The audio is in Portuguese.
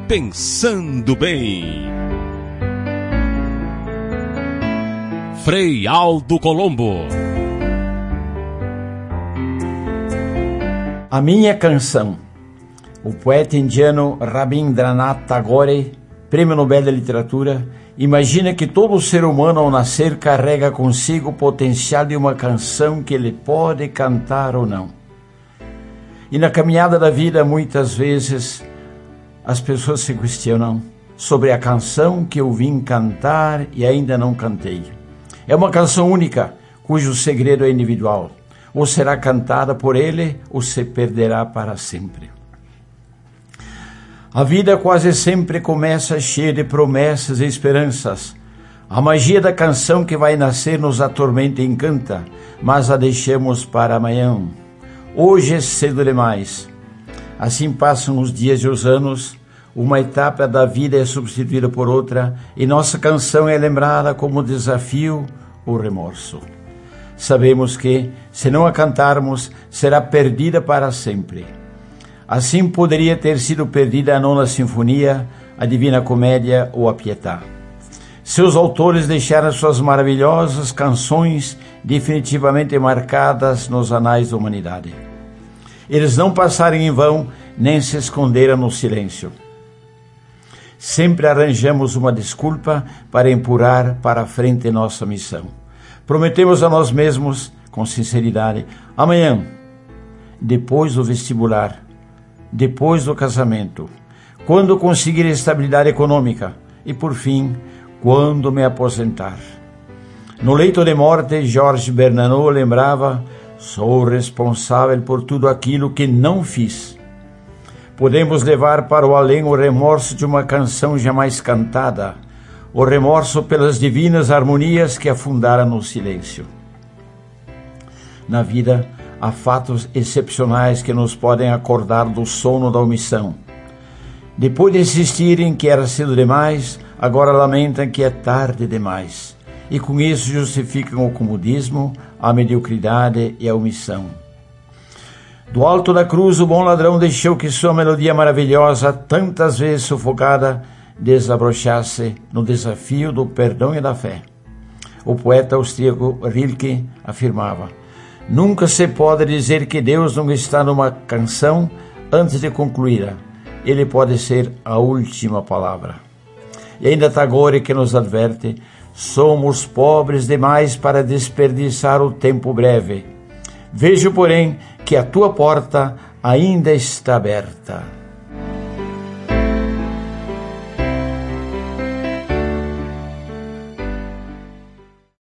Pensando Bem. Frei Aldo Colombo. A minha canção. O poeta indiano Rabindranath Tagore, Prêmio Nobel da Literatura, imagina que todo ser humano ao nascer carrega consigo o potencial de uma canção que ele pode cantar ou não. E na caminhada da vida, muitas vezes, as pessoas se questionam sobre a canção que eu vim cantar e ainda não cantei. É uma canção única, cujo segredo é individual. Ou será cantada por ele, ou se perderá para sempre. A vida quase sempre começa cheia de promessas e esperanças. A magia da canção que vai nascer nos atormenta e encanta, mas a deixamos para amanhã. Hoje é cedo demais. Assim passam os dias e os anos, uma etapa da vida é substituída por outra, e nossa canção é lembrada como desafio ou remorso. Sabemos que, se não a cantarmos, será perdida para sempre. Assim poderia ter sido perdida a Nona Sinfonia, a Divina Comédia ou a Pietà. Seus autores deixaram suas maravilhosas canções definitivamente marcadas nos anais da humanidade. Eles não passaram em vão, nem se esconderam no silêncio. Sempre arranjamos uma desculpa para empurrar para a frente nossa missão. Prometemos a nós mesmos, com sinceridade, amanhã, depois do vestibular, depois do casamento, quando conseguir estabilidade econômica e, por fim, quando me aposentar. No leito de morte, Georges Bernanos lembrava: sou responsável por tudo aquilo que não fiz. Podemos levar para o além o remorso de uma canção jamais cantada, o remorso pelas divinas harmonias que afundaram no silêncio. Na vida, há fatos excepcionais que nos podem acordar do sono da omissão. Depois de insistirem que era cedo demais, agora lamentam que é tarde demais. E com isso justificam o comodismo, a mediocridade e a omissão. Do alto da cruz, o bom ladrão deixou que sua melodia maravilhosa, tantas vezes sufocada, desabrochasse no desafio do perdão e da fé. O poeta austríaco Rilke afirmava: nunca se pode dizer que Deus não está numa canção antes de concluí-la. Ele pode ser a última palavra. E ainda Tagore que nos adverte: somos pobres demais para desperdiçar o tempo breve. Vejo, porém, que a tua porta ainda está aberta.